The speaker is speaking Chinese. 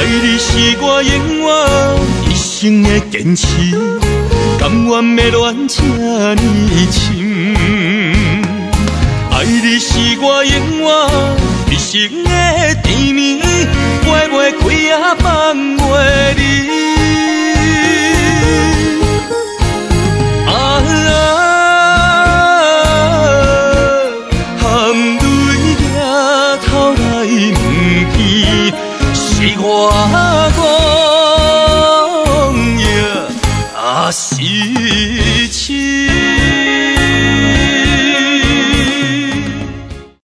你是我永远一生的坚持，甘愿要恋这呢深。爱你是我永远一生的甜蜜，飞袂开也放袂离。含泪抬头来问天，是我讲也是痴。